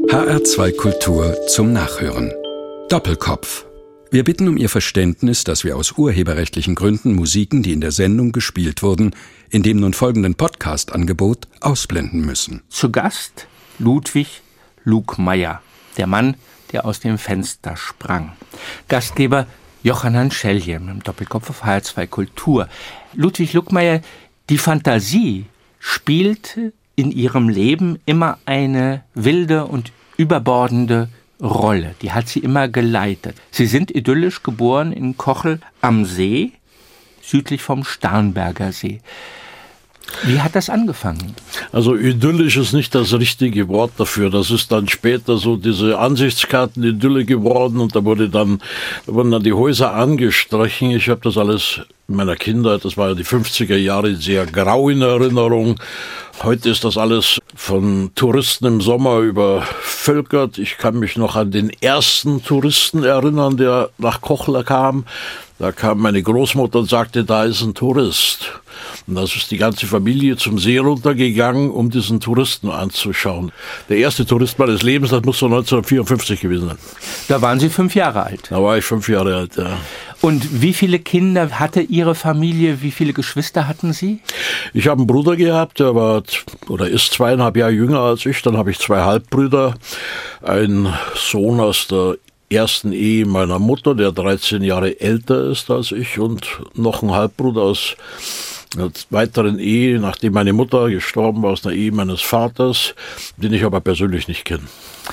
HR2 Kultur zum Nachhören. Doppelkopf. Wir bitten um Ihr Verständnis, dass wir aus urheberrechtlichen Gründen Musiken, die in der Sendung gespielt wurden, in dem nun folgenden Podcast-Angebot ausblenden müssen. Zu Gast Ludwig Lugmeier, der Mann, der aus dem Fenster sprang. Gastgeber Johann Scheljem im Doppelkopf auf HR2 Kultur. Ludwig Lugmeier, die Fantasie spielte in ihrem Leben immer eine wilde und überbordende Rolle. Die hat sie immer geleitet. Sie sind idyllisch geboren in Kochel am See, südlich vom Starnberger See. Wie hat das angefangen? Also idyllisch ist nicht das richtige Wort dafür. Das ist dann später so diese Ansichtskarten-Idylle geworden und da wurden dann die Häuser angestrichen. Ich habe das alles in meiner Kindheit, das war ja die 50er Jahre, sehr grau in Erinnerung. Heute ist das alles von Touristen im Sommer übervölkert. Ich kann mich noch an den ersten Touristen erinnern, der nach Kochel kam. Da kam meine Großmutter und sagte, da ist ein Tourist. Und das ist die ganze Familie zum See runtergegangen, um diesen Touristen anzuschauen. Der erste Tourist meines Lebens, das muss so 1954 gewesen sein. Da waren Sie 5 Jahre alt. Da war ich 5 Jahre alt, ja. Und wie viele Kinder hatte Ihre Familie? Wie viele Geschwister hatten Sie? Ich habe einen Bruder gehabt, der ist 2,5 Jahre jünger als ich. Dann habe ich 2 Halbbrüder. Ein Sohn aus der ersten Ehe meiner Mutter, der 13 Jahre älter ist als ich, und noch ein Halbbruder aus einer weiteren Ehe, nachdem meine Mutter gestorben war, aus einer Ehe meines Vaters, den ich aber persönlich nicht kenne.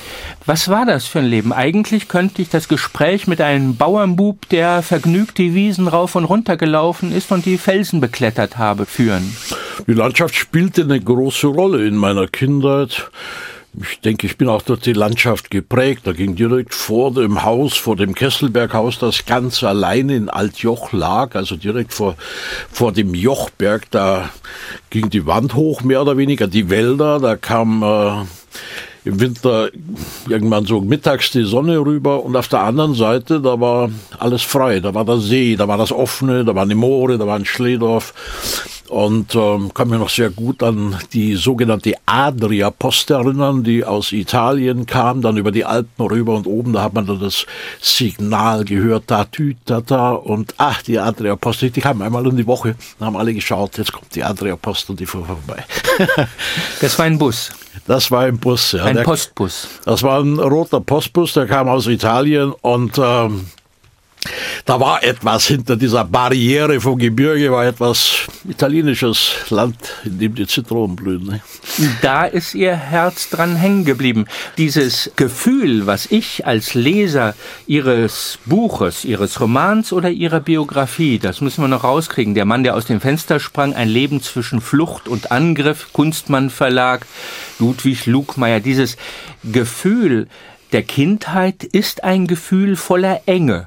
Was war das für ein Leben? Eigentlich könnte ich das Gespräch mit einem Bauernbub, der vergnügt die Wiesen rauf und runter gelaufen ist und die Felsen beklettert habe, führen. Die Landschaft spielte eine große Rolle in meiner Kindheit. Ich denke, ich bin auch durch die Landschaft geprägt. Da ging direkt vor dem Haus, vor dem Kesselberghaus, das ganz alleine in Altjoch lag, also direkt vor dem Jochberg, da ging die Wand hoch, mehr oder weniger, die Wälder, da kam im Winter irgendwann so mittags die Sonne rüber und auf der anderen Seite, da war alles frei, da war der See, da war das Offene, da waren die Moore, da war ein Schlehdorf. Und kann mich noch sehr gut an die sogenannte Adria-Post erinnern, die aus Italien kam, dann über die Alpen rüber und oben, da hat man dann das Signal gehört, ta-tü-ta-ta und die Adria-Post, die kam einmal in die Woche, da haben alle geschaut, jetzt kommt die Adria-Post und die fuhr vorbei. Das war ein Bus? Das war ein Bus, ja. Ein Postbus? Das war ein roter Postbus, der kam aus Italien und da war etwas hinter dieser Barriere vom Gebirge, war etwas italienisches Land, in dem die Zitronen blühen. Ne? Da ist Ihr Herz dran hängen geblieben. Dieses Gefühl, was ich als Leser Ihres Buches, Ihres Romans oder Ihrer Biografie, das müssen wir noch rauskriegen. Der Mann, der aus dem Fenster sprang, ein Leben zwischen Flucht und Angriff, Kunstmann Verlag, Ludwig Lugmeier. Dieses Gefühl der Kindheit ist ein Gefühl voller Enge.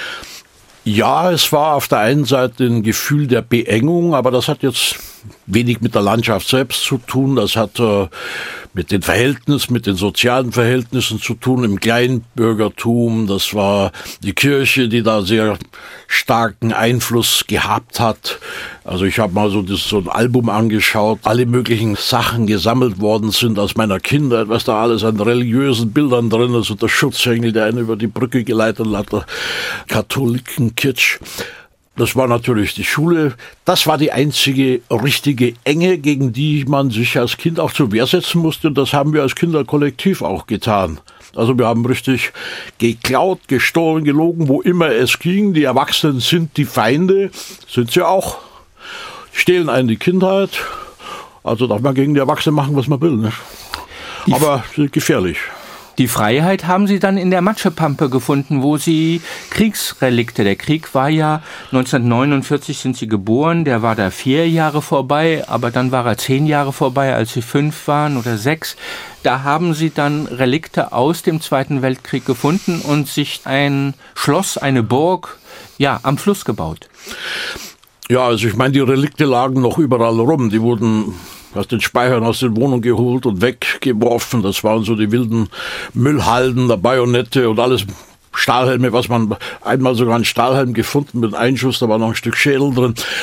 Ja, es war auf der einen Seite ein Gefühl der Beengung, aber das hat jetzt wenig mit der Landschaft selbst zu tun. Das hat mit den Verhältnissen, mit den sozialen Verhältnissen zu tun im Kleinbürgertum. Das war die Kirche, die da sehr starken Einfluss gehabt hat. Also ich habe mal so ein Album angeschaut, alle möglichen Sachen gesammelt worden sind aus meiner Kindheit, was da alles an religiösen Bildern drin ist und der Schutzengel, der einen über die Brücke geleitet hat, der Katholikenkitsch. Das war natürlich die Schule. Das war die einzige richtige Enge, gegen die man sich als Kind auch zur Wehr setzen musste. Und das haben wir als Kinderkollektiv auch getan. Also wir haben richtig geklaut, gestohlen, gelogen, wo immer es ging. Die Erwachsenen sind die Feinde, sind sie auch. Stehlen einen die Kindheit. Also darf man gegen die Erwachsenen machen, was man will. Ne? Aber gefährlich. Die Freiheit haben Sie dann in der Matschepampe gefunden, wo Sie Kriegsrelikte, der Krieg war ja 1949 sind Sie geboren, der war da 4 Jahre vorbei, aber dann war er 10 Jahre vorbei, als Sie 5 waren oder 6. Da haben Sie dann Relikte aus dem Zweiten Weltkrieg gefunden und sich ein Schloss, eine Burg, am Fluss gebaut. Ja, also ich meine, die Relikte lagen noch überall rum, die wurden aus den Speichern aus den Wohnungen geholt und weggeworfen. Das waren so die wilden Müllhalden, der Bajonette und alles Stahlhelme, was man einmal sogar einen Stahlhelm gefunden mit einem Einschuss, da war noch ein Stück Schädel drin.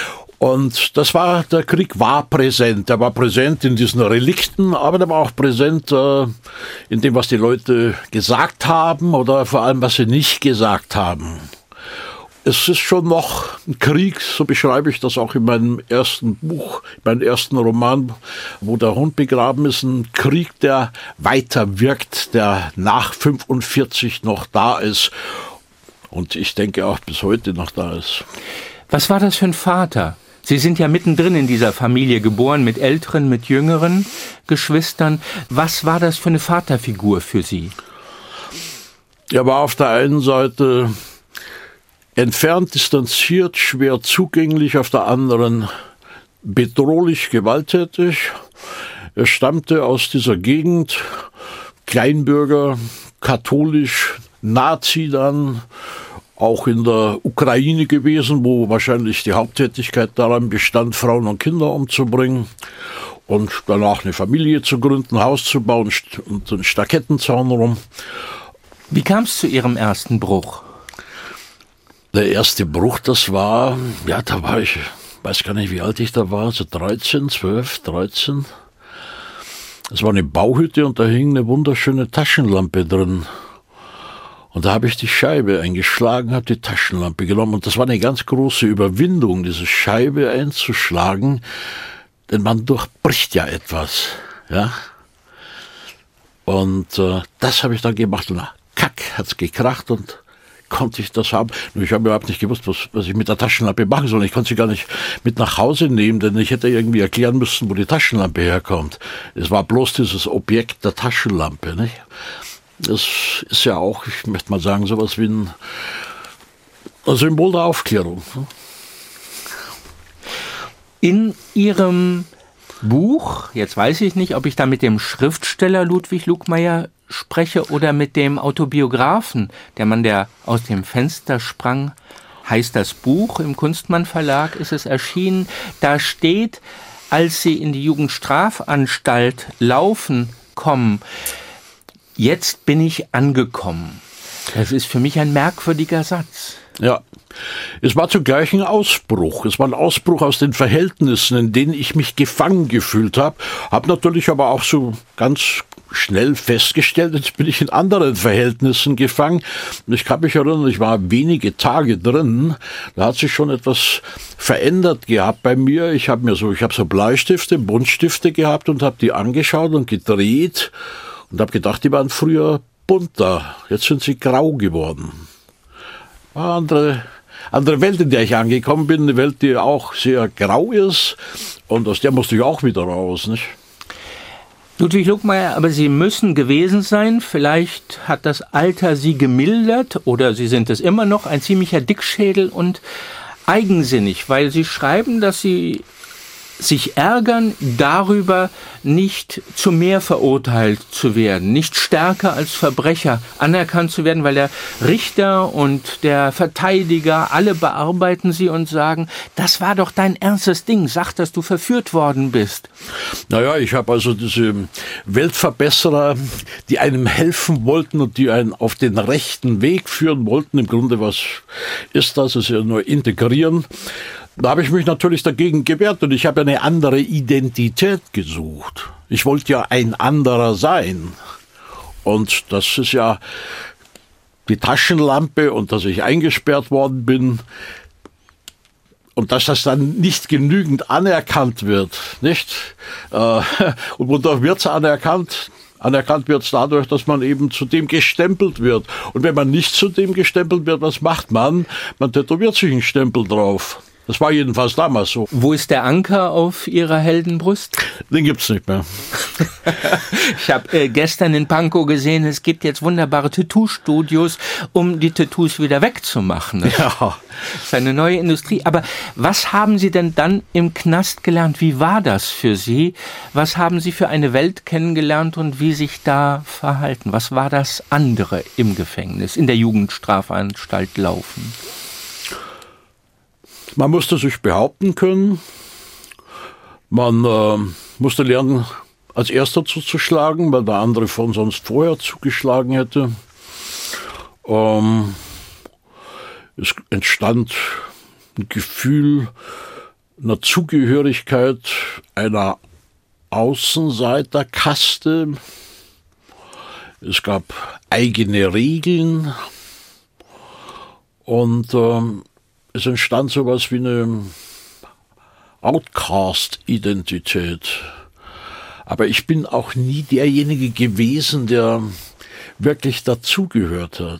Und der Krieg war präsent. Er war präsent in diesen Relikten, aber er war auch präsent in dem, was die Leute gesagt haben oder vor allem, was sie nicht gesagt haben. Es ist schon noch ein Krieg, so beschreibe ich das auch in meinem ersten Buch, meinem ersten Roman, wo der Hund begraben ist, ein Krieg, der weiter wirkt, der nach 45 noch da ist und ich denke auch bis heute noch da ist. Was war das für ein Vater? Sie sind ja mittendrin in dieser Familie geboren, mit älteren, mit jüngeren Geschwistern. Was war das für eine Vaterfigur für Sie? Er war auf der einen Seite entfernt, distanziert, schwer zugänglich, auf der anderen bedrohlich, gewalttätig. Er stammte aus dieser Gegend, Kleinbürger, katholisch, Nazi dann, auch in der Ukraine gewesen, wo wahrscheinlich die Haupttätigkeit daran bestand, Frauen und Kinder umzubringen und danach eine Familie zu gründen, ein Haus zu bauen und einen Stakettenzaun rum. Wie kam es zu Ihrem ersten Bruch? Der erste Bruch, das war, da war ich, weiß gar nicht, wie alt ich da war, so 12, 13. Es war eine Bauhütte und da hing eine wunderschöne Taschenlampe drin. Und da habe ich die Scheibe eingeschlagen, habe die Taschenlampe genommen. Und das war eine ganz große Überwindung, diese Scheibe einzuschlagen. Denn man durchbricht ja etwas. Ja. Und das habe ich dann gemacht. Und kack, hat's gekracht und konnte ich das haben. Nur ich habe überhaupt nicht gewusst, was ich mit der Taschenlampe machen soll. Ich konnte sie gar nicht mit nach Hause nehmen, denn ich hätte irgendwie erklären müssen, wo die Taschenlampe herkommt. Es war bloß dieses Objekt der Taschenlampe, nicht? Das ist ja auch, ich möchte mal sagen, sowas wie ein Symbol der Aufklärung. In Ihrem Buch, jetzt weiß ich nicht, ob ich da mit dem Schriftsteller Ludwig Lugmeier spreche oder mit dem Autobiografen, der Mann, der aus dem Fenster sprang, heißt das Buch. Im Kunstmann Verlag ist es erschienen. Da steht, als Sie in die Jugendstrafanstalt kommen, jetzt bin ich angekommen. Das ist für mich ein merkwürdiger Satz. Ja, es war zugleich ein Ausbruch. Es war ein Ausbruch aus den Verhältnissen, in denen ich mich gefangen gefühlt habe. Habe natürlich aber auch so ganz schnell festgestellt, jetzt bin ich in anderen Verhältnissen gefangen. Und ich kann mich erinnern, ich war wenige Tage drin. Da hat sich schon etwas verändert gehabt bei mir. Ich habe so Bleistifte, Buntstifte gehabt und habe die angeschaut und gedreht. Und habe gedacht, die waren früher bunter, jetzt sind sie grau geworden. War eine andere Welt, in der ich angekommen bin, eine Welt, die auch sehr grau ist und aus der musste ich auch wieder raus, nicht? Ludwig Lugmeier, aber Sie müssen gewesen sein, vielleicht hat das Alter Sie gemildert oder Sie sind es immer noch, ein ziemlicher Dickschädel und eigensinnig, weil Sie schreiben, dass Sie sich ärgern darüber, nicht zu mehr verurteilt zu werden, nicht stärker als Verbrecher anerkannt zu werden, weil der Richter und der Verteidiger, alle bearbeiten sie und sagen, das war doch dein ernstes Ding, sag, dass du verführt worden bist. Naja, ich habe also diese Weltverbesserer, die einem helfen wollten und die einen auf den rechten Weg führen wollten. Im Grunde, was ist das? Es ist ja nur integrieren. Da habe ich mich natürlich dagegen gewehrt und ich habe eine andere Identität gesucht. Ich wollte ja ein anderer sein. Und das ist ja die Taschenlampe und dass ich eingesperrt worden bin und dass das dann nicht genügend anerkannt wird, nicht? Und wodurch wird es anerkannt? Anerkannt wird es dadurch, dass man eben zu dem gestempelt wird. Und wenn man nicht zu dem gestempelt wird, was macht man? Man tätowiert sich einen Stempel drauf. Das war jedenfalls damals so. Wo ist der Anker auf Ihrer Heldenbrust? Den gibt's nicht mehr. Ich habe gestern in Pankow gesehen, es gibt jetzt wunderbare Tattoo-Studios, um die Tattoos wieder wegzumachen. Ja. Das ist eine neue Industrie. Aber was haben Sie denn dann im Knast gelernt? Wie war das für Sie? Was haben Sie für eine Welt kennengelernt und wie sich da verhalten? Was war das andere im Gefängnis, in der Jugendstrafanstalt Laufen? Man musste sich behaupten können. Man musste lernen, als Erster zuzuschlagen, weil der andere von sonst vorher zugeschlagen hätte. Es entstand ein Gefühl einer Zugehörigkeit einer Außenseiterkaste. Es gab eigene Regeln und es entstand sowas wie eine Outcast-Identität. Aber ich bin auch nie derjenige gewesen, der wirklich dazugehört hat.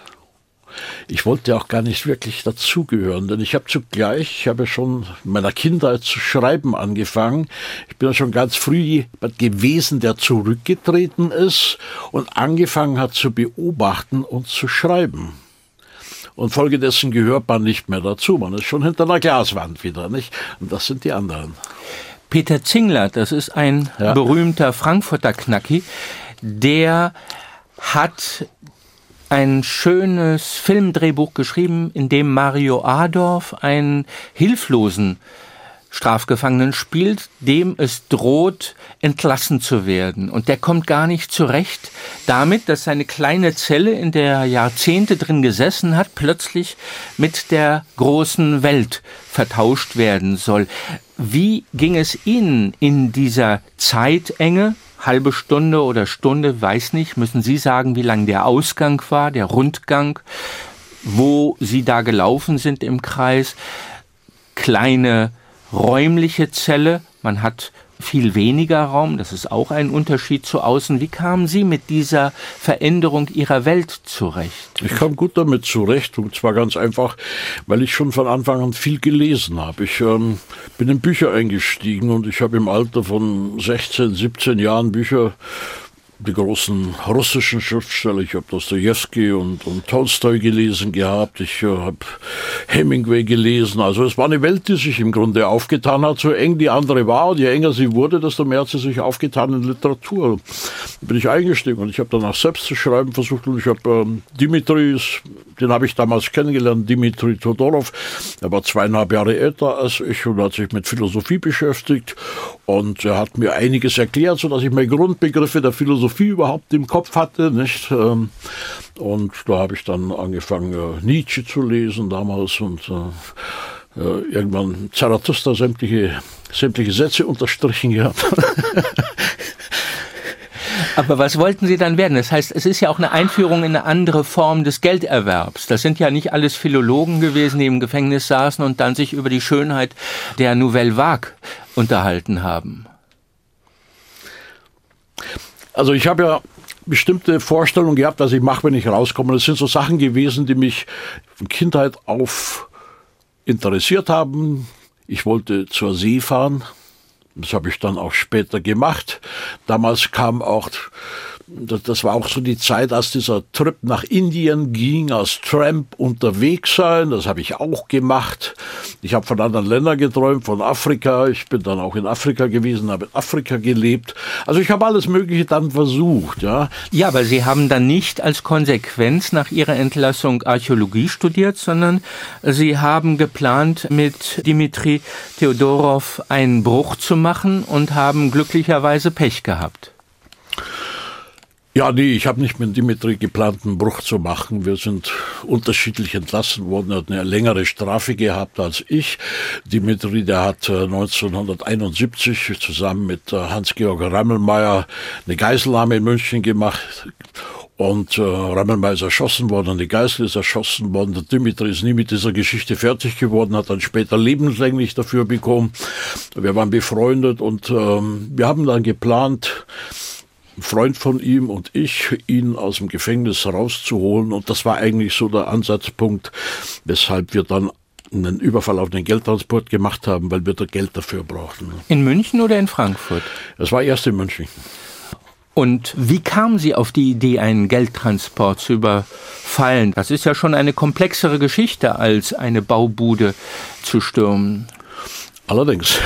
Ich wollte auch gar nicht wirklich dazugehören, denn ich habe schon in meiner Kindheit zu schreiben angefangen. Ich bin ja schon ganz früh jemand gewesen, der zurückgetreten ist und angefangen hat zu beobachten und zu schreiben. Und folgedessen gehört man nicht mehr dazu. Man ist schon hinter einer Glaswand wieder, nicht? Und das sind die anderen. Peter Zingler, das ist ein berühmter Frankfurter Knacki, der hat ein schönes Filmdrehbuch geschrieben, in dem Mario Adorf einen hilflosen Strafgefangenen spielt, dem es droht, entlassen zu werden. Und der kommt gar nicht zurecht damit, dass seine kleine Zelle, in der er Jahrzehnte drin gesessen hat, plötzlich mit der großen Welt vertauscht werden soll. Wie ging es Ihnen in dieser Zeitenge? Halbe Stunde oder Stunde, weiß nicht, müssen Sie sagen, wie lang der Ausgang war, der Rundgang, wo Sie da gelaufen sind im Kreis. Kleine räumliche Zelle, man hat viel weniger Raum, das ist auch ein Unterschied zu außen. Wie kamen Sie mit dieser Veränderung Ihrer Welt zurecht? Ich kam gut damit zurecht, und zwar ganz einfach, weil ich schon von Anfang an viel gelesen habe. Ich bin in Bücher eingestiegen und ich habe im Alter von 16, 17 Jahren die großen russischen Schriftsteller, ich habe Dostojewski und Tolstoi gelesen gehabt, ich habe Hemingway gelesen, also es war eine Welt, die sich im Grunde aufgetan hat, so eng die andere war, und je enger sie wurde, desto mehr hat sie sich aufgetan in Literatur. Da bin ich eingestiegen und ich habe danach selbst zu schreiben versucht, und ich habe den habe ich damals kennengelernt, Dmitri Todorov, er war 2,5 Jahre älter als ich und hat sich mit Philosophie beschäftigt, und er hat mir einiges erklärt, sodass ich meine Grundbegriffe der Philosophie überhaupt im Kopf hatte, nicht? Und da habe ich dann angefangen, Nietzsche zu lesen damals, und irgendwann Zarathustra sämtliche Sätze unterstrichen gehabt. Aber was wollten Sie dann werden? Das heißt, es ist ja auch eine Einführung in eine andere Form des Gelderwerbs. Das sind ja nicht alles Philologen gewesen, die im Gefängnis saßen und dann sich über die Schönheit der Nouvelle Vague unterhalten haben. Also ich habe ja bestimmte Vorstellungen gehabt, was ich mache, wenn ich rauskomme. Das sind so Sachen gewesen, die mich von Kindheit auf interessiert haben. Ich wollte zur See fahren. Das habe ich dann auch später gemacht. Damals kam auch, das war auch so die Zeit, als dieser Trip nach Indien ging, als Tramp unterwegs sein. Das habe ich auch gemacht. Ich habe von anderen Ländern geträumt, von Afrika. Ich bin dann auch in Afrika gewesen, habe in Afrika gelebt. Also ich habe alles Mögliche dann versucht. Ja, aber Sie haben dann nicht als Konsequenz nach Ihrer Entlassung Archäologie studiert, sondern Sie haben geplant, mit Dmitri Todorov einen Bruch zu machen und haben glücklicherweise Pech gehabt. Ja, nee, ich habe nicht mit Dmitri geplant, einen Bruch zu machen. Wir sind unterschiedlich entlassen worden. Er hat eine längere Strafe gehabt als ich. Dmitri, der hat 1971 zusammen mit Hans-Georg Rammelmeier eine Geiselnahme in München gemacht. Und Rammelmeier ist erschossen worden, und die Geißel ist erschossen worden. Der Dmitri ist nie mit dieser Geschichte fertig geworden, hat dann später lebenslänglich dafür bekommen. Wir waren befreundet, und wir haben dann geplant, ein Freund von ihm und ich, ihn aus dem Gefängnis rauszuholen. Und das war eigentlich so der Ansatzpunkt, weshalb wir dann einen Überfall auf den Geldtransport gemacht haben, weil wir da Geld dafür brauchten. In München oder in Frankfurt? Das war erst in München. Und wie kamen Sie auf die Idee, einen Geldtransport zu überfallen? Das ist ja schon eine komplexere Geschichte, als eine Baubude zu stürmen. Allerdings.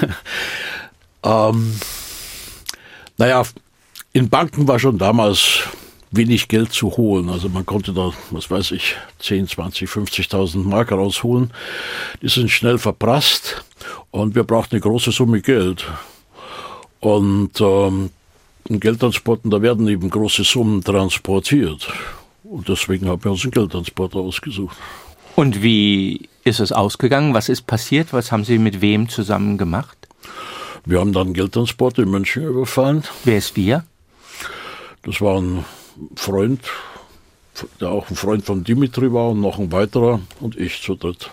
In Banken war schon damals wenig Geld zu holen. Also man konnte da, 10, 20, 50.000 Mark rausholen. Die sind schnell verprasst, und wir brauchten eine große Summe Geld. Und in Geldtransporten, da werden eben große Summen transportiert. Und deswegen haben wir uns einen Geldtransporter ausgesucht. Und wie ist es ausgegangen? Was ist passiert? Was haben Sie mit wem zusammen gemacht? Wir haben dann Geldtransport in München überfahren. Wer ist wir? Das war ein Freund, der auch ein Freund von Dimitri war und noch ein weiterer und ich zu dritt.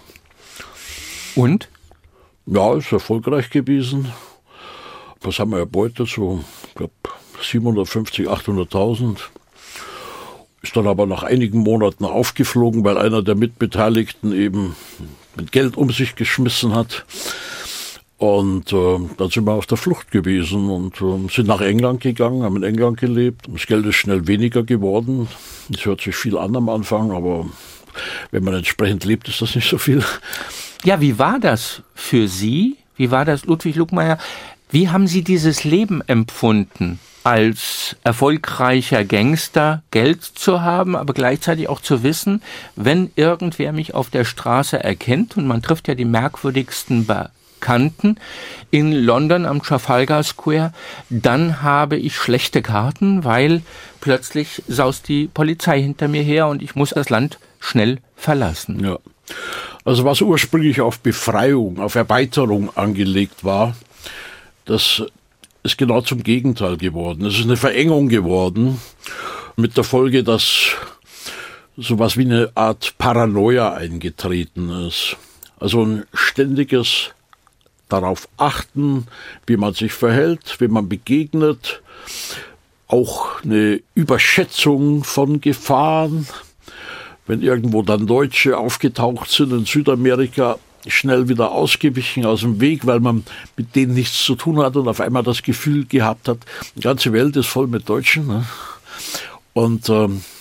Und? Ja, ist erfolgreich gewesen. Was haben wir erbeutet? So, ich glaube, 750.000, 800.000. Ist dann aber nach einigen Monaten aufgeflogen, weil einer der Mitbeteiligten eben mit Geld um sich geschmissen hat. Und dann sind wir auf der Flucht gewesen und sind nach England gegangen, haben in England gelebt. Das Geld ist schnell weniger geworden. Es hört sich viel an am Anfang, aber wenn man entsprechend lebt, ist das nicht so viel. Ja, wie war das für Sie? Wie war das, Ludwig Lugmeier? Wie haben Sie dieses Leben empfunden, als erfolgreicher Gangster Geld zu haben, aber gleichzeitig auch zu wissen, wenn irgendwer mich auf der Straße erkennt, und man trifft ja die merkwürdigsten Bekannten in London am Trafalgar Square, dann habe ich schlechte Karten, weil plötzlich saust die Polizei hinter mir her und ich muss das Land schnell verlassen. Ja. Also was ursprünglich auf Befreiung, auf Erweiterung angelegt war, das ist genau zum Gegenteil geworden. Es ist eine Verengung geworden, mit der Folge, dass sowas wie eine Art Paranoia eingetreten ist. Also ein ständiges darauf achten, wie man sich verhält, wie man begegnet, auch eine Überschätzung von Gefahren. Wenn irgendwo dann Deutsche aufgetaucht sind in Südamerika, schnell wieder ausgewichen aus dem Weg, weil man mit denen nichts zu tun hat und auf einmal das Gefühl gehabt hat, die ganze Welt ist voll mit Deutschen. Ne? Und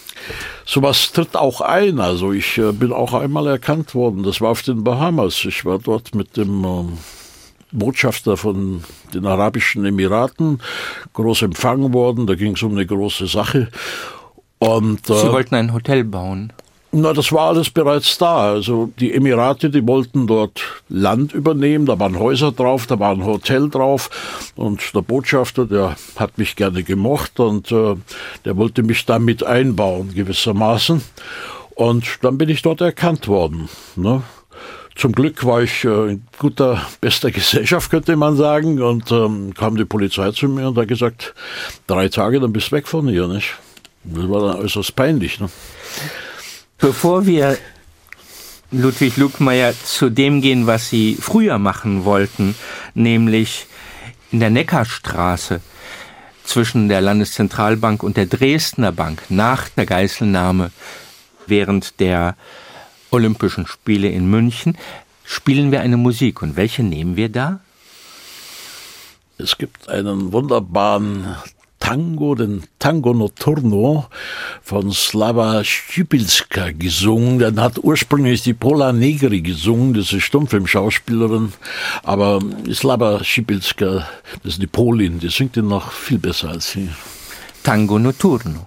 sowas tritt auch ein. Also ich bin auch einmal erkannt worden. Das war auf den Bahamas. Ich war dort mit dem Botschafter von den Arabischen Emiraten, groß empfangen worden. Da ging es um eine große Sache. Und Sie wollten ein Hotel bauen? Na, das war alles bereits da. Also die Emirate, die wollten dort Land übernehmen, da waren Häuser drauf, da war ein Hotel drauf und der Botschafter, der hat mich gerne gemocht und der wollte mich da mit einbauen gewissermaßen. Und dann bin ich dort erkannt worden. Ne? Zum Glück war ich in guter, bester Gesellschaft, könnte man sagen, und kam die Polizei zu mir und hat gesagt, 3 Tage, dann bist du weg von hier, nicht? Das war dann äußerst peinlich, ne? Bevor wir, Ludwig Lugmeier, zu dem gehen, was Sie früher machen wollten, nämlich in der Neckarstraße zwischen der Landeszentralbank und der Dresdner Bank nach der Geiselnahme während der Olympischen Spiele in München, spielen wir eine Musik. Und welche nehmen wir da? Es gibt einen wunderbaren Tango, den Tango Notturno von Slava Szybilska gesungen. Den hat ursprünglich die Pola Negri gesungen, das ist Stummfilmschauspielerin, aber Slava Szybilska, das ist die Polin, die singt ihn noch viel besser als sie. Tango Notturno.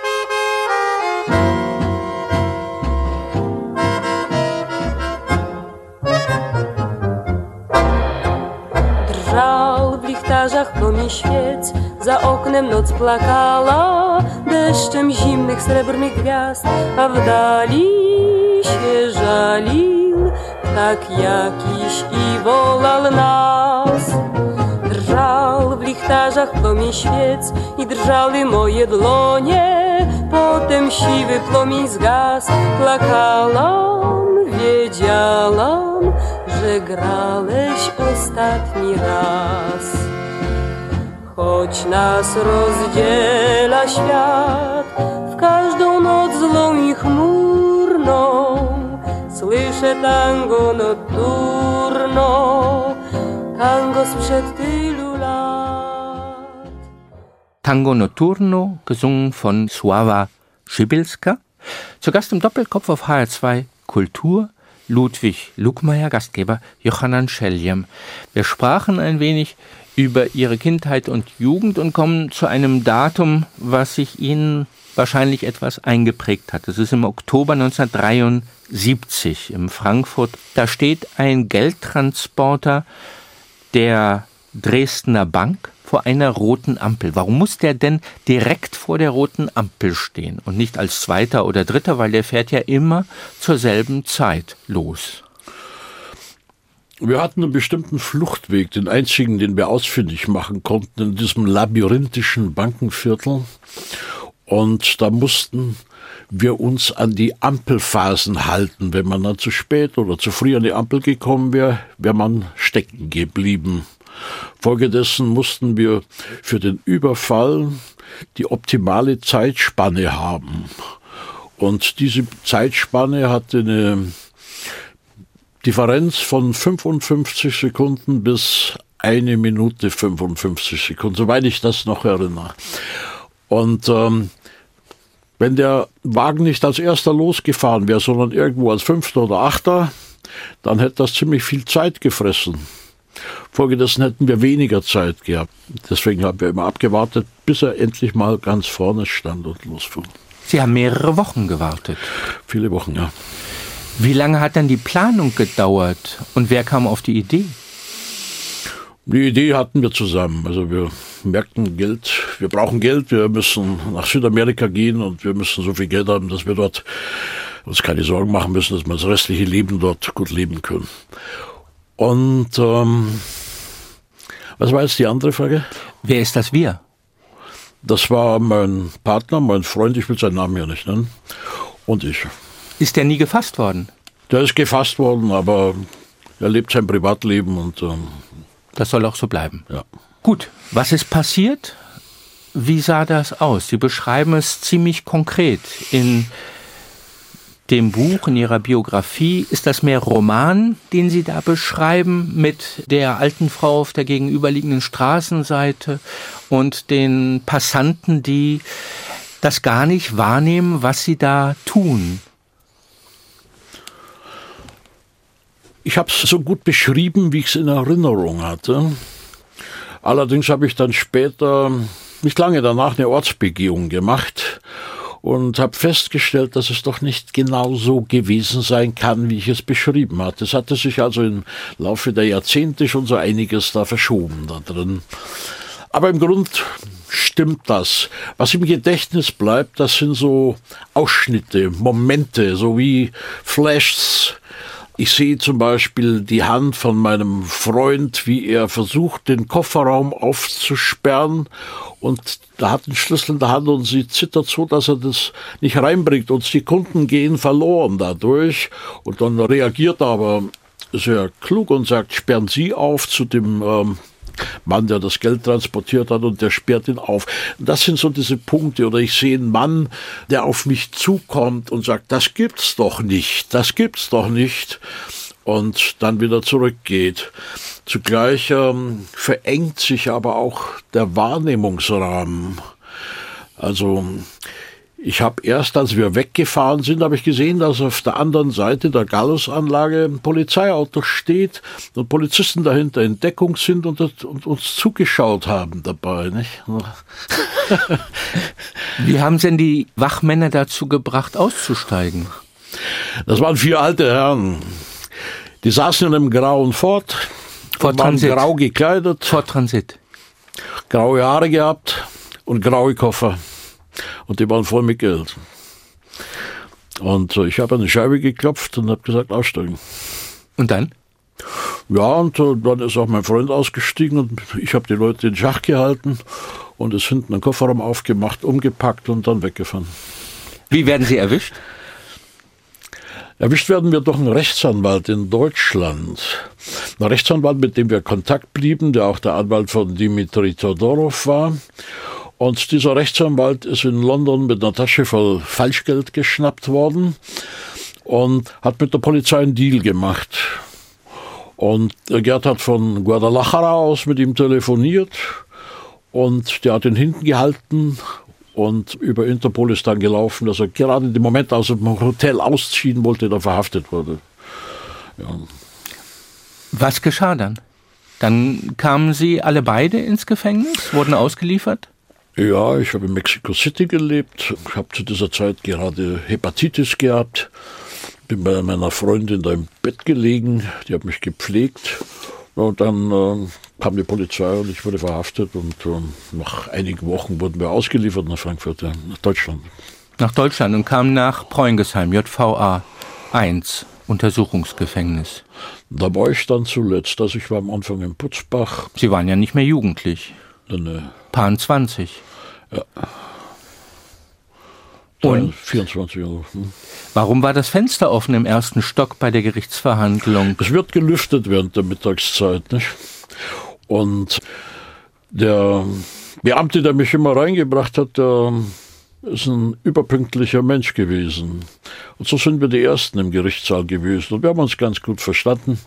Drżał w lichtarzach płomień świec, za oknem noc plakała deszczem zimnych srebrnych gwiazd, a w dali się żalił tak jakiś i wolał nas. Drżał w lichtarzach płomień świec i drżały moje dłonie, potem siwy płomień zgasł, plakałam, wiedziałam, że grałeś ostatni raz. Choć nas rozdziela świat w każdą noc złą i chmurną, słyszę tango notturno, tango sprzed tylu lat. Tango Notturno, gesungen von Slava Szybilska. Zu Gast im Doppelkopf auf HR2 Kultur, Ludwig Lugmeier, Gastgeber Johannan Scheljem. Wir sprachen ein wenig über ihre Kindheit und Jugend und kommen zu einem Datum, was sich Ihnen wahrscheinlich etwas eingeprägt hat. Es ist im Oktober 1973 in Frankfurt. Da steht ein Geldtransporter der Dresdner Bank vor einer roten Ampel. Warum muss der denn direkt vor der roten Ampel stehen und nicht als zweiter oder dritter, weil der fährt ja immer zur selben Zeit los? Wir hatten einen bestimmten Fluchtweg, den einzigen, den wir ausfindig machen konnten, in diesem labyrinthischen Bankenviertel. Und da mussten wir uns an die Ampelphasen halten. Wenn man dann zu spät oder zu früh an die Ampel gekommen wäre, wäre man stecken geblieben. Folgedessen mussten wir für den Überfall die optimale Zeitspanne haben. Und diese Zeitspanne hatte eine Differenz von 55 Sekunden bis 1 Minute 55 Sekunden, soweit ich das noch erinnere. Und wenn der Wagen nicht als erster losgefahren wäre, sondern irgendwo als Fünfter oder Achter, dann hätte das ziemlich viel Zeit gefressen. Folgedessen hätten wir weniger Zeit gehabt. Deswegen haben wir immer abgewartet, bis er endlich mal ganz vorne stand und losfuhr. Sie haben mehrere Wochen gewartet. Viele Wochen, ja. Wie lange hat dann die Planung gedauert und wer kam auf die Idee? Die Idee hatten wir zusammen. Also wir merkten wir brauchen Geld, wir müssen nach Südamerika gehen und wir müssen so viel Geld haben, dass wir dort uns keine Sorgen machen müssen, dass wir das restliche Leben dort gut leben können. Und was war jetzt die andere Frage? Wer ist das Wir? Das war mein Partner, mein Freund, ich will seinen Namen hier nicht nennen, und ich. Ist der nie gefasst worden? Der ist gefasst worden, aber er lebt sein Privatleben und das soll auch so bleiben. Ja. Gut, was ist passiert? Wie sah das aus? Sie beschreiben es ziemlich konkret. In dem Buch, in Ihrer Biografie, ist das mehr Roman, den Sie da beschreiben, mit der alten Frau auf der gegenüberliegenden Straßenseite und den Passanten, die das gar nicht wahrnehmen, was Sie da tun? Ich habe es so gut beschrieben, wie ich es in Erinnerung hatte. Allerdings habe ich dann später, nicht lange danach, eine Ortsbegehung gemacht und habe festgestellt, dass es doch nicht genau so gewesen sein kann, wie ich es beschrieben hatte. Es hatte sich also im Laufe der Jahrzehnte schon so einiges da verschoben da drin. Aber im Grunde stimmt das. Was im Gedächtnis bleibt, das sind so Ausschnitte, Momente, so wie Flashs. Ich sehe zum Beispiel die Hand von meinem Freund, wie er versucht, den Kofferraum aufzusperren und er hat den Schlüssel in der Hand und sie zittert so, dass er das nicht reinbringt und die Kunden gehen verloren dadurch und dann reagiert er aber sehr klug und sagt, sperren Sie auf zu dem Mann, der das Geld transportiert hat und der sperrt ihn auf. Das sind so diese Punkte. Oder ich sehe einen Mann, der auf mich zukommt und sagt, das gibt's doch nicht, das gibt's doch nicht. Und dann wieder zurückgeht. Zugleich verengt sich aber auch der Wahrnehmungsrahmen. Also ich habe erst, als wir weggefahren sind, habe ich gesehen, dass auf der anderen Seite der Gallusanlage ein Polizeiauto steht und Polizisten dahinter in Deckung sind und uns zugeschaut haben dabei. Nicht? Wie haben Sie denn die Wachmänner dazu gebracht, auszusteigen? Das waren 4 alte Herren. Die saßen in einem grauen Ford, waren grau gekleidet, Ford Transit. Graue Haare gehabt und graue Koffer. Und die waren voll mit Geld. Und ich habe an die Scheibe geklopft und habe gesagt, aussteigen. Und dann? Ja, und dann ist auch mein Freund ausgestiegen und ich habe die Leute in Schach gehalten und ist hinten einen Kofferraum aufgemacht, umgepackt und dann weggefahren. Wie werden Sie erwischt? Erwischt werden wir durch einen Rechtsanwalt in Deutschland. Ein Rechtsanwalt, mit dem wir Kontakt blieben, der auch der Anwalt von Dimitri Todorov war. Und dieser Rechtsanwalt ist in London mit einer Tasche voll Falschgeld geschnappt worden und hat mit der Polizei einen Deal gemacht. Und Gerd hat von Guadalajara aus mit ihm telefoniert und der hat ihn hinten gehalten und über Interpol ist dann gelaufen, dass er gerade in dem Moment aus dem Hotel ausziehen wollte, der verhaftet wurde. Ja. Was geschah dann? Dann kamen Sie alle beide ins Gefängnis, wurden ausgeliefert? Ja, ich habe in Mexico City gelebt. Ich habe zu dieser Zeit gerade Hepatitis gehabt. Bin bei meiner Freundin da im Bett gelegen. Die hat mich gepflegt. Und dann kam die Polizei und ich wurde verhaftet. Und nach einigen Wochen wurden wir ausgeliefert nach Frankfurt, nach Deutschland. Nach Deutschland und kamen nach Preungesheim, JVA 1. Untersuchungsgefängnis. Da war ich dann zuletzt, also ich war am Anfang in Putzbach. Sie waren ja nicht mehr jugendlich. Nee. Paar 20. Ja. Und 24 Jahre. Warum war das Fenster offen im ersten Stock bei der Gerichtsverhandlung? Es wird gelüftet während der Mittagszeit, nicht? Und der Beamte, der mich immer reingebracht hat, der ist ein überpünktlicher Mensch gewesen. Und so sind wir die Ersten im Gerichtssaal gewesen. Und wir haben uns ganz gut verstanden.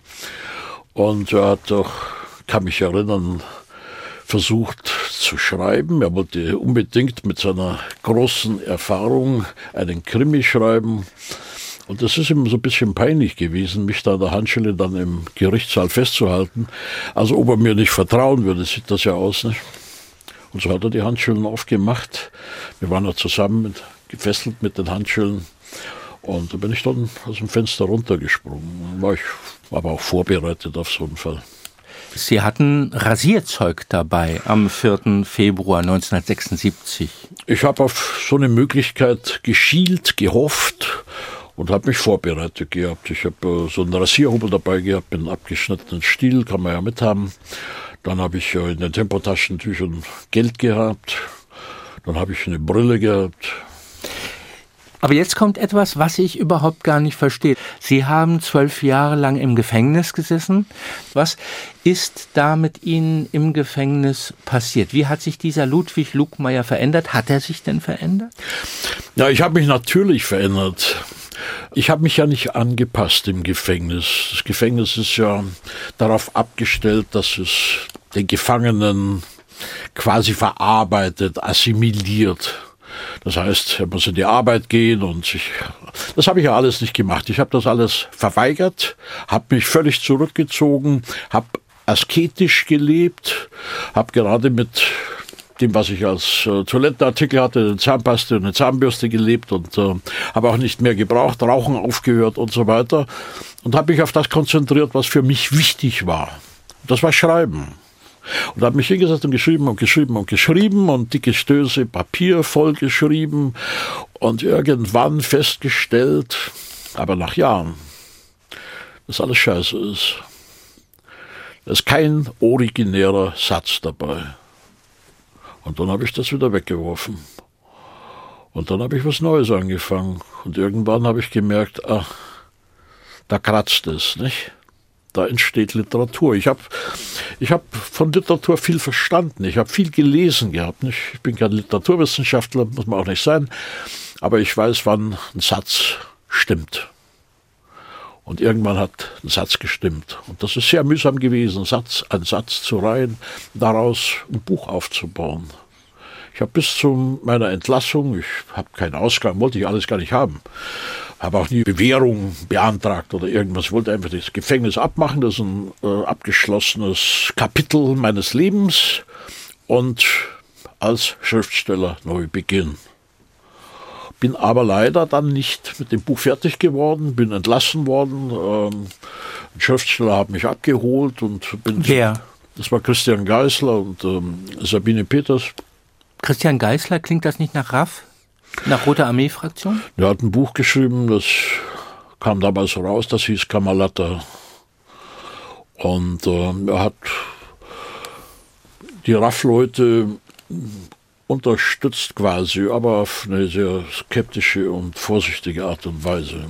Und er hat auch, kann mich erinnern, versucht zu schreiben. Er wollte unbedingt mit seiner großen Erfahrung einen Krimi schreiben. Und das ist ihm so ein bisschen peinlich gewesen, mich da an der Handschelle dann im Gerichtssaal festzuhalten. Also ob er mir nicht vertrauen würde, sieht das ja aus, nicht? Und so hat er die Handschellen aufgemacht. Wir waren ja zusammen gefesselt mit den Handschellen. Und da bin ich dann aus dem Fenster runtergesprungen. War aber auch vorbereitet auf so einen Fall. Sie hatten Rasierzeug dabei am 4. Februar 1976. Ich habe auf so eine Möglichkeit geschielt, gehofft und habe mich vorbereitet gehabt. Ich habe so einen Rasierhobel dabei gehabt mit einem abgeschnittenen Stiel, kann man ja mithaben. Dann habe ich in den Tempotaschentüchern Geld gehabt. Dann habe ich eine Brille gehabt. Aber jetzt kommt etwas, was ich überhaupt gar nicht verstehe. Sie haben 12 Jahre lang im Gefängnis gesessen. Was ist da mit Ihnen im Gefängnis passiert? Wie hat sich dieser Ludwig Lugmeier verändert? Hat er sich denn verändert? Ja, ich habe mich natürlich verändert. Ich habe mich ja nicht angepasst im Gefängnis. Das Gefängnis ist ja darauf abgestellt, dass es den Gefangenen quasi verarbeitet, assimiliert. Das heißt, er muss in die Arbeit gehen und das habe ich ja alles nicht gemacht. Ich habe das alles verweigert, habe mich völlig zurückgezogen, habe asketisch gelebt, habe gerade mit dem, was ich als Toilettenartikel hatte, eine Zahnpaste und eine Zahnbürste gelebt und habe auch nicht mehr gebraucht, Rauchen aufgehört und so weiter und habe mich auf das konzentriert, was für mich wichtig war. Das war Schreiben. Und habe mich hingesetzt und geschrieben und dicke Stöße Papier vollgeschrieben und irgendwann festgestellt, aber nach Jahren, dass alles scheiße ist. Da ist kein originärer Satz dabei. Und dann habe ich das wieder weggeworfen. Und dann habe ich was Neues angefangen. Und irgendwann habe ich gemerkt, ach, da kratzt es, nicht? Da entsteht Literatur. Ich hab von Literatur viel verstanden. Ich habe viel gelesen gehabt. Nicht? Ich bin kein Literaturwissenschaftler, muss man auch nicht sein. Aber ich weiß, wann ein Satz stimmt. Und irgendwann hat ein Satz gestimmt. Und das ist sehr mühsam gewesen, einen Satz zu reihen, daraus ein Buch aufzubauen. Ich habe bis zu meiner Entlassung, ich habe keinen Ausgang, wollte ich alles gar nicht haben. Habe auch nie Bewährung beantragt oder irgendwas. Ich wollte einfach das Gefängnis abmachen. Das ist ein abgeschlossenes Kapitel meines Lebens und als Schriftsteller neu beginnen. Bin aber leider dann nicht mit dem Buch fertig geworden, bin entlassen worden. Ein Schriftsteller hat mich abgeholt und bin... Wer? Das war Christian Geisler und Sabine Peters. Christian Geisler, klingt das nicht nach RAF? Nach Rote Armee-Fraktion? Er hat ein Buch geschrieben, das kam damals raus, das hieß Kamerlatta. Und er hat die RAF-Leute unterstützt quasi, aber auf eine sehr skeptische und vorsichtige Art und Weise.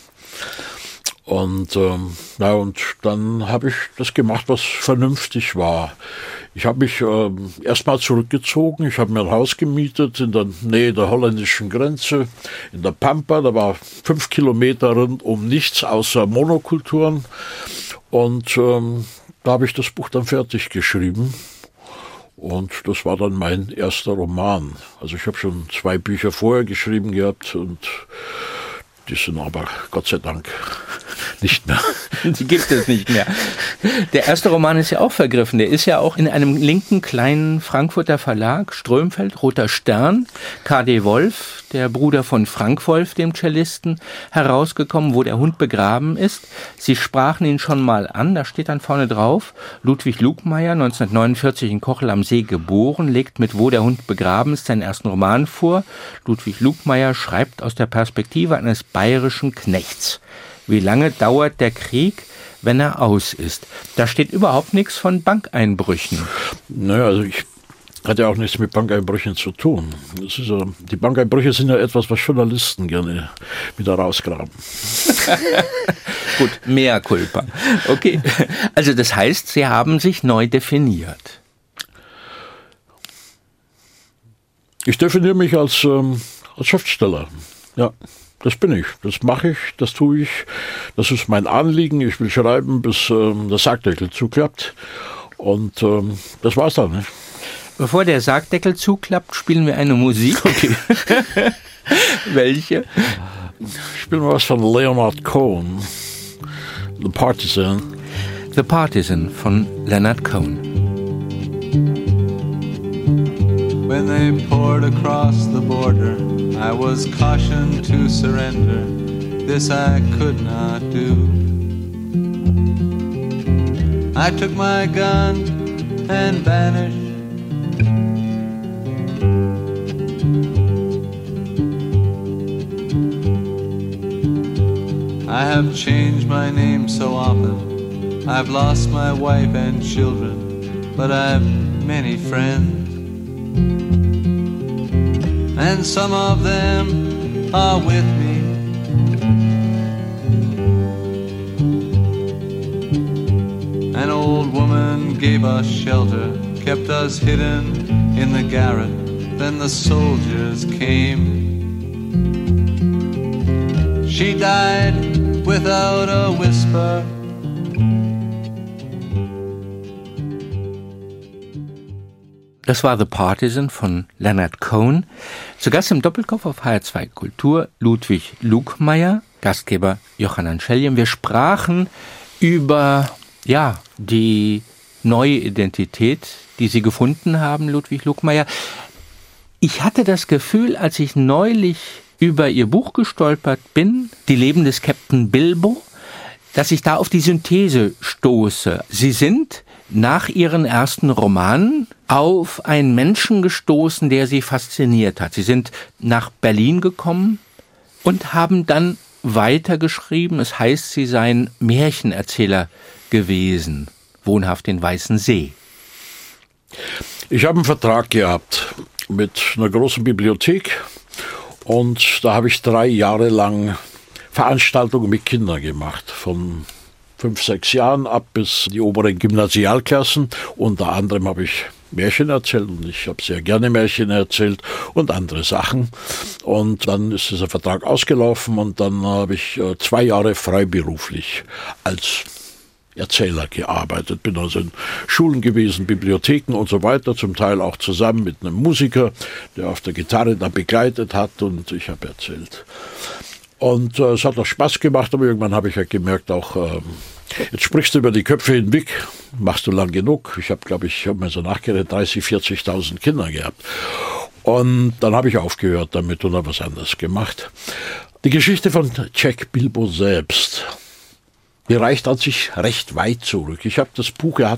Und und dann habe ich das gemacht, was vernünftig war. Ich habe mich erstmal zurückgezogen. Ich habe mir ein Haus gemietet in der Nähe der holländischen Grenze, in der Pampa. Da war 5 Kilometer rundum nichts außer Monokulturen. Und da habe ich das Buch dann fertig geschrieben. Und das war dann mein erster Roman. Also ich habe schon 2 Bücher vorher geschrieben gehabt und die sind aber Gott sei Dank nicht mehr. Die gibt es nicht mehr. Der erste Roman ist ja auch vergriffen. Der ist ja auch in einem linken kleinen Frankfurter Verlag, Strömfeld, Roter Stern, K.D. Wolf, der Bruder von Frank Wolf, dem Cellisten, herausgekommen, wo der Hund begraben ist. Sie sprachen ihn schon mal an, da steht dann vorne drauf, Ludwig Lugmeier, 1949 in Kochel am See geboren, legt mit Wo der Hund begraben ist seinen ersten Roman vor. Ludwig Lugmeier schreibt aus der Perspektive eines bayerischen Knechts. Wie lange dauert der Krieg, wenn er aus ist? Da steht überhaupt nichts von Bankeinbrüchen. Naja, also hat ja auch nichts mit Bankeinbrüchen zu tun. Das ist die Bankeinbrüche sind ja etwas, was Journalisten gerne wieder rausgraben. Gut, mea culpa. Okay, also das heißt, Sie haben sich neu definiert. Ich definiere mich als Schriftsteller. Ja, das bin ich. Das mache ich, das tue ich. Das ist mein Anliegen. Ich will schreiben, bis der Sargdeckel zuklappt. Und das war's dann, ne? Bevor der Sargdeckel zuklappt, spielen wir eine Musik. Okay. Welche? Spielen wir was von Leonard Cohen. The Partisan. The Partisan von Leonard Cohen. When they poured across the border, I was cautioned to surrender. This I could not do. I took my gun and vanished. I have changed my name so often. I've lost my wife and children, but I've many friends. And some of them are with me. An old woman gave us shelter, kept us hidden in the garret. Then the soldiers came. She died without a whisper. Das war The Partisan von Leonard Cohen. Zu Gast im Doppelkopf auf HR2 Kultur Ludwig Lugmeier, Gastgeber Johannan Schelliem. Wir sprachen über die neue Identität, die Sie gefunden haben, Ludwig Lugmeier. Ich hatte das Gefühl, als ich neulich über Ihr Buch gestolpert bin, Die Leben des Captain Bilbo, dass ich da auf die Synthese stoße. Sie sind nach Ihren ersten Romanen auf einen Menschen gestoßen, der Sie fasziniert hat. Sie sind nach Berlin gekommen und haben dann weitergeschrieben. Es heißt, Sie seien Märchenerzähler gewesen, wohnhaft in Weißensee. Ich habe einen Vertrag gehabt mit einer großen Bibliothek und da habe ich 3 Jahre lang Veranstaltungen mit Kindern gemacht, von 5, 6 Jahren ab bis die oberen Gymnasialklassen. Unter anderem habe ich Märchen erzählt und ich habe sehr gerne Märchen erzählt und andere Sachen. Und dann ist dieser Vertrag ausgelaufen und dann habe ich 2 Jahre freiberuflich als Erzähler gearbeitet. Bin also in Schulen gewesen, Bibliotheken und so weiter, zum Teil auch zusammen mit einem Musiker, der auf der Gitarre da begleitet hat und ich habe erzählt. Und es hat auch Spaß gemacht, aber irgendwann habe ich ja gemerkt, auch jetzt sprichst du über die Köpfe hinweg, machst du lang genug. Ich habe mir so nachgerechnet, 30.000, 40.000 Kinder gehabt. Und dann habe ich aufgehört damit und habe was anderes gemacht. Die Geschichte von Jack Bilbo selbst, die reicht an sich recht weit zurück. Ich habe das Buch, er hat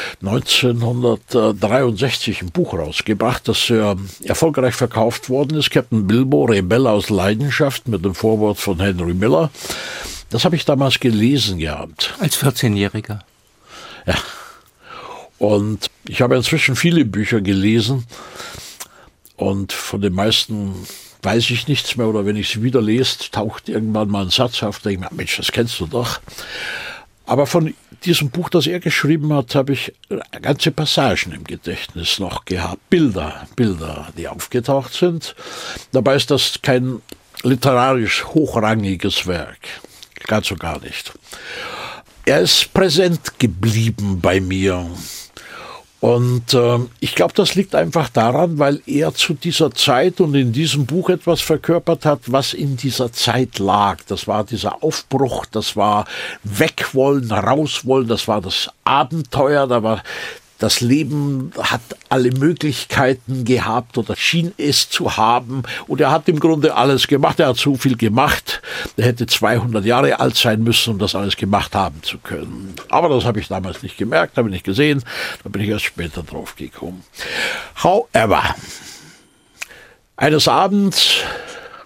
1963 ein Buch rausgebracht, das sehr erfolgreich verkauft worden ist. Captain Bilbo, Rebell aus Leidenschaft, mit dem Vorwort von Henry Miller. Das habe ich damals gelesen gehabt. Als 14-Jähriger? Ja. Und ich habe inzwischen viele Bücher gelesen und von den meisten weiß ich nichts mehr, oder wenn ich sie wieder lese, taucht irgendwann mal ein Satz auf, da denke ich mir, Mensch, das kennst du doch. Aber von diesem Buch, das er geschrieben hat, habe ich ganze Passagen im Gedächtnis noch gehabt. Bilder, die aufgetaucht sind. Dabei ist das kein literarisch hochrangiges Werk. Ganz und gar nicht. Er ist präsent geblieben bei mir. Und ich glaube, das liegt einfach daran, weil er zu dieser Zeit und in diesem Buch etwas verkörpert hat, was in dieser Zeit lag. Das war dieser Aufbruch, das war Wegwollen, Rauswollen, das war das Abenteuer, da war das Leben, hat alle Möglichkeiten gehabt oder schien es zu haben. Und er hat im Grunde alles gemacht. Er hat so viel gemacht. Er hätte 200 Jahre alt sein müssen, um das alles gemacht haben zu können. Aber das habe ich damals nicht gemerkt, habe ich nicht gesehen. Da bin ich erst später drauf gekommen. However, eines Abends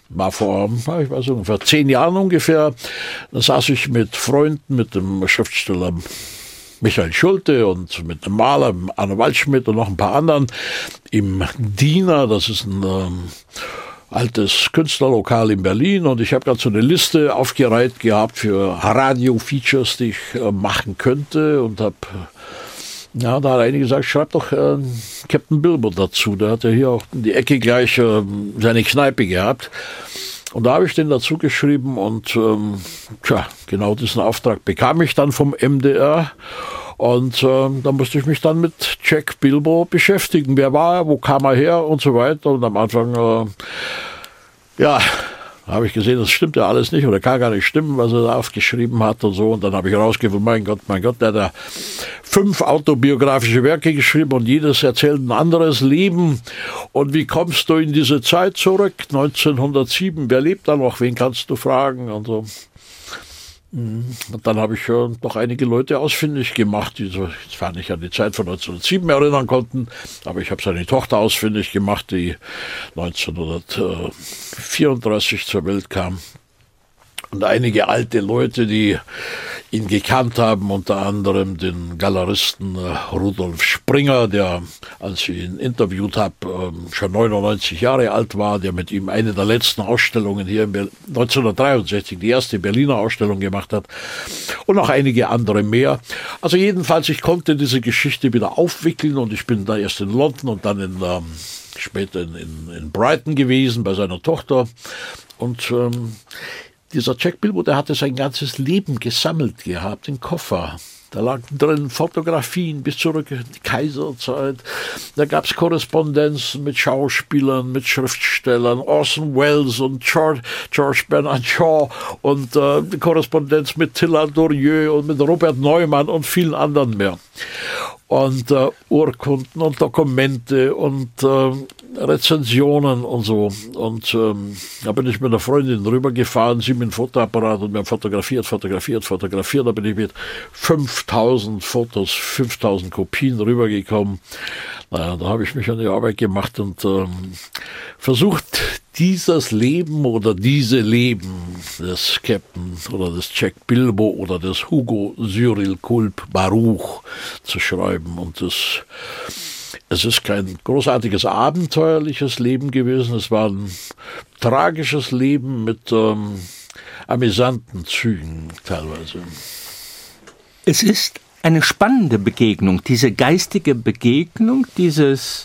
war vor, ich weiß ungefähr 10 Jahren ungefähr. Da saß ich mit Freunden, mit dem Schriftsteller Michael Schulte und mit dem Maler Arno Waldschmidt und noch ein paar anderen im Diener, das ist ein altes Künstlerlokal in Berlin, und ich habe gerade so eine Liste aufgereiht gehabt für Radio-Features, die ich machen könnte, und habe, ja, da hat einer gesagt, schreib doch Captain Bilbo dazu, der hat ja hier auch in die Ecke gleich seine Kneipe gehabt. Und da habe ich den dazu geschrieben, und genau diesen Auftrag bekam ich dann vom MDR. Und da musste ich mich dann mit Jack Bilbo beschäftigen. Wer war er, wo kam er her und so weiter. Und am Anfang, habe ich gesehen, das stimmt ja alles nicht oder kann gar nicht stimmen, was er da aufgeschrieben hat und so. Und dann habe ich herausgefunden, mein Gott, der hat da 5 autobiografische Werke geschrieben und jedes erzählt ein anderes Leben. Und wie kommst du in diese Zeit zurück? 1907, wer lebt da noch? Wen kannst du fragen? Und so. Und dann habe ich doch einige Leute ausfindig gemacht, die so zwar nicht an die Zeit von 1907 erinnern konnten, aber ich habe seine Tochter ausfindig gemacht, die 1934 zur Welt kam. Und einige alte Leute, die ihn gekannt haben, unter anderem den Galeristen Rudolf Springer, der, als ich ihn interviewt habe, schon 99 Jahre alt war, der mit ihm eine der letzten Ausstellungen hier 1963, die erste Berliner Ausstellung gemacht hat, und noch einige andere mehr. Also jedenfalls, ich konnte diese Geschichte wieder aufwickeln, und ich bin da erst in London und dann später in Brighton gewesen bei seiner Tochter, und dieser Jack Bilbo, der hatte sein ganzes Leben gesammelt gehabt, in Koffer. Da lagen drin Fotografien bis zurück in die Kaiserzeit. Da gab es Korrespondenzen mit Schauspielern, mit Schriftstellern, Orson Welles und George Bernard Shaw, und Korrespondenz mit Tilla Dorieux und mit Robert Neumann und vielen anderen mehr. Und Urkunden und Dokumente und Rezensionen und so. Und da bin ich mit einer Freundin rübergefahren, sie mit dem Fotoapparat, und wir haben fotografiert. Da bin ich mit 5000 Fotos, 5000 Kopien rübergekommen. Naja, da habe ich mich an die Arbeit gemacht und versucht, dieses Leben oder diese Leben des Captain oder des Jack Bilbo oder des Hugo Cyril Kulp Baruch zu schreiben. Und es ist kein großartiges abenteuerliches Leben gewesen, es war ein tragisches Leben mit amüsanten Zügen teilweise. Es ist eine spannende Begegnung, diese geistige Begegnung dieses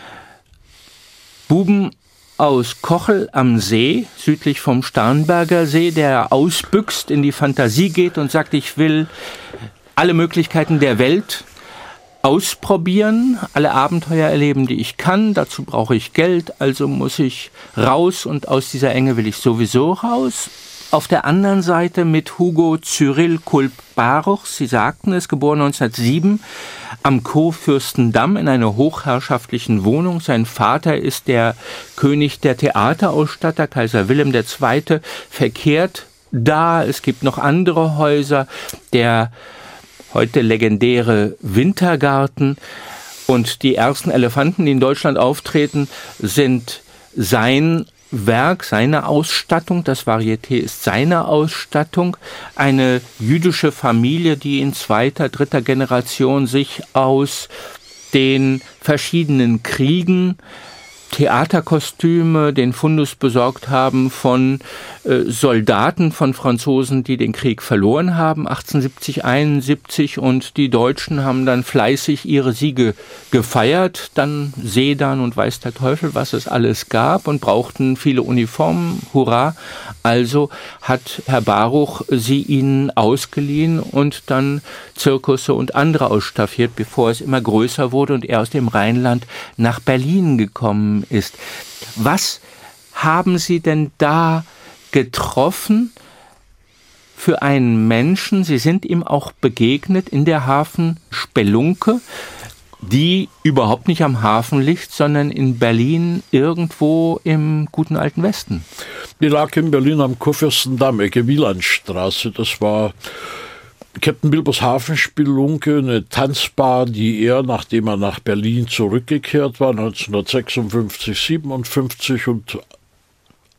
Buben aus Kochel am See, südlich vom Starnberger See, der ausbüchst, in die Fantasie geht und sagt, ich will alle Möglichkeiten der Welt ausprobieren, alle Abenteuer erleben, die ich kann. Dazu brauche ich Geld, also muss ich raus, und aus dieser Enge will ich sowieso raus. Auf der anderen Seite mit Hugo Cyril Kulp Baruch, Sie sagten es, geboren 1907, am Kurfürstendamm in einer hochherrschaftlichen Wohnung. Sein Vater ist der König der Theaterausstatter, Kaiser Wilhelm II., verkehrt da. Es gibt noch andere Häuser, der heute legendäre Wintergarten, und die ersten Elefanten, die in Deutschland auftreten, sind sein Werk, seine Ausstattung. Das Varieté ist seine Ausstattung. Eine jüdische Familie, die in 2., 3. Generation sich aus den verschiedenen Kriegen Theaterkostüme, den Fundus besorgt haben von Soldaten, von Franzosen, die den Krieg verloren haben, 1870, 71, und die Deutschen haben dann fleißig ihre Siege gefeiert, dann Sedan und weiß der Teufel, was es alles gab, und brauchten viele Uniformen, hurra, also hat Herr Baruch sie ihnen ausgeliehen und dann Zirkusse und andere ausstaffiert, bevor es immer größer wurde und er aus dem Rheinland nach Berlin gekommen ist. Was haben Sie denn da getroffen für einen Menschen? Sie sind ihm auch begegnet in der Hafenspelunke, die überhaupt nicht am Hafen liegt, sondern in Berlin irgendwo im guten alten Westen. Die lag in Berlin am Kurfürstendamm, Ecke Wielandstraße. Das war Captain Bilbos Hafenspelunke, eine Tanzbar, die er, nachdem er nach Berlin zurückgekehrt war, 1956, 57 und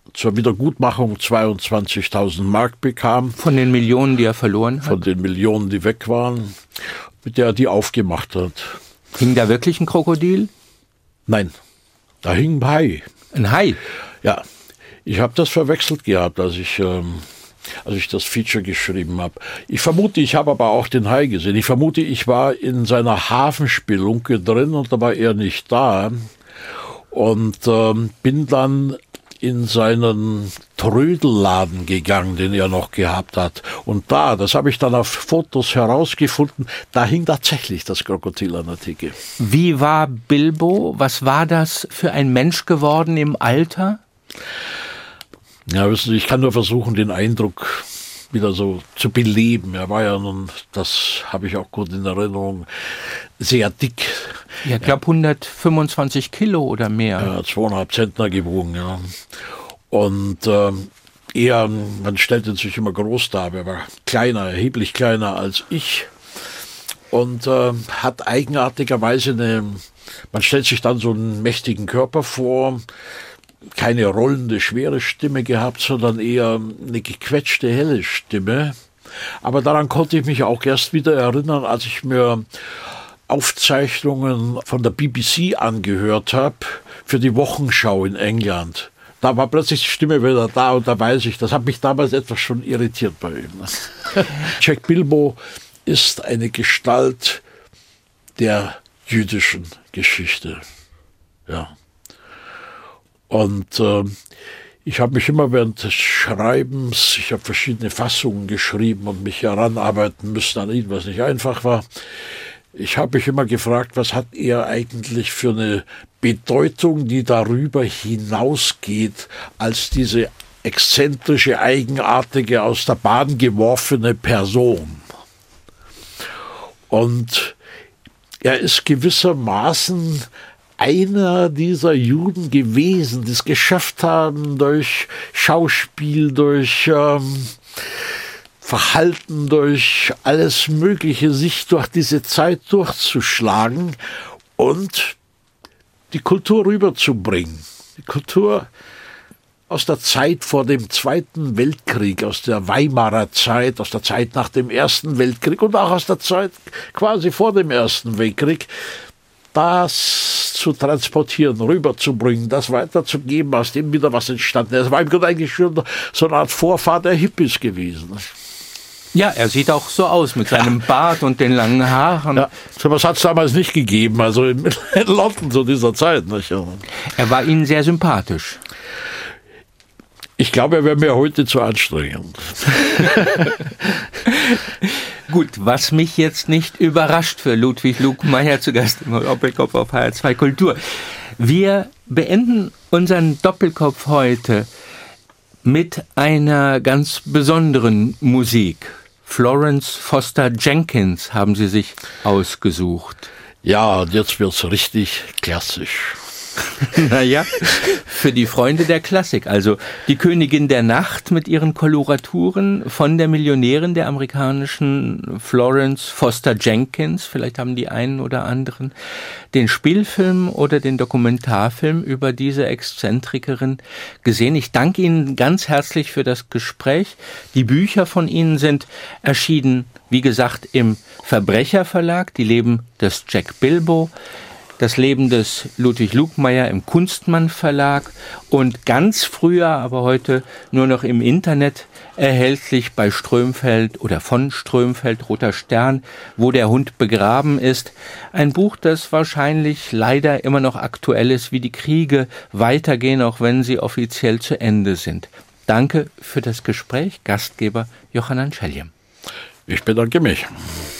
zur Wiedergutmachung 22.000 Mark bekam. Von den Millionen, die er verloren hat? Von den Millionen, die weg waren, mit der er die aufgemacht hat. Hing da wirklich ein Krokodil? Nein, da hing ein Hai. Ein Hai? Ja, ich habe das verwechselt gehabt, als ich das Feature geschrieben habe. Ich vermute, ich habe aber auch den Hai gesehen. Ich vermute, ich war in seiner Hafenspelunke drin und da war er nicht da. Und bin dann in seinen Trödelladen gegangen, den er noch gehabt hat. Und das habe ich dann auf Fotos herausgefunden, da hing tatsächlich das Krokodil an der Theke. Wie war Bilbo? Was war das für ein Mensch geworden im Alter? Ja, wissen Sie, ich kann nur versuchen, den Eindruck wieder so zu beleben. Er war ja nun, das habe ich auch gut in Erinnerung, sehr dick. Ja, ich glaube 125 Kilo oder mehr. Ja, 2,5 Zentner gewogen, ja. Und man stellte sich immer groß dar, er war kleiner, erheblich kleiner als ich. Und hat eigenartigerweise man stellt sich dann so einen mächtigen Körper vor, keine rollende, schwere Stimme gehabt, sondern eher eine gequetschte, helle Stimme. Aber daran konnte ich mich auch erst wieder erinnern, als ich mir Aufzeichnungen von der BBC angehört habe für die Wochenschau in England. Da war plötzlich die Stimme wieder da und da weiß ich, das hat mich damals etwas schon irritiert bei ihm. Jack Bilbo ist eine Gestalt der jüdischen Geschichte. Ja. Und ich habe mich immer während des Schreibens, ich habe verschiedene Fassungen geschrieben und mich heranarbeiten müssen an ihn, was nicht einfach war. Ich habe mich immer gefragt, was hat er eigentlich für eine Bedeutung, die darüber hinausgeht, als diese exzentrische, eigenartige, aus der Bahn geworfene Person. Und er ist gewissermaßen einer dieser Juden gewesen, die es geschafft haben, durch Schauspiel, durch Verhalten, durch alles Mögliche, sich durch diese Zeit durchzuschlagen und die Kultur rüberzubringen. Die Kultur aus der Zeit vor dem Zweiten Weltkrieg, aus der Weimarer Zeit, aus der Zeit nach dem Ersten Weltkrieg und auch aus der Zeit quasi vor dem Ersten Weltkrieg, das zu transportieren, rüberzubringen, das weiterzugeben, aus dem wieder was entstanden ist. Das war im Grunde eigentlich schon so eine Art Vorfahr der Hippies gewesen. Ja, er sieht auch so aus, mit seinem Bart und den langen Haaren. Ja, sowas hat es damals nicht gegeben, also in London zu dieser Zeit. Nicht? Er war Ihnen sehr sympathisch. Ich glaube, er wäre mir heute zu anstrengend. Gut, was mich jetzt nicht überrascht für Ludwig Lugmeier zu Gast im Doppelkopf auf HR2 Kultur. Wir beenden unseren Doppelkopf heute mit einer ganz besonderen Musik. Florence Foster Jenkins haben Sie sich ausgesucht. Ja, und jetzt wird's richtig klassisch. Naja, für die Freunde der Klassik, also die Königin der Nacht mit ihren Koloraturen von der Millionärin der amerikanischen Florence Foster Jenkins, vielleicht haben die einen oder anderen den Spielfilm oder den Dokumentarfilm über diese Exzentrikerin gesehen. Ich danke Ihnen ganz herzlich für das Gespräch. Die Bücher von Ihnen sind erschienen, wie gesagt, im Verbrecherverlag, die Leben des Jack Bilbo, das Leben des Ludwig Lugmeier im Kunstmann Verlag und ganz früher, aber heute nur noch im Internet erhältlich bei Strömfeld oder von Strömfeld, Roter Stern, wo der Hund begraben ist. Ein Buch, das wahrscheinlich leider immer noch aktuell ist, wie die Kriege weitergehen, auch wenn sie offiziell zu Ende sind. Danke für das Gespräch, Gastgeber Yochanan Scheljem. Ich bedanke mich.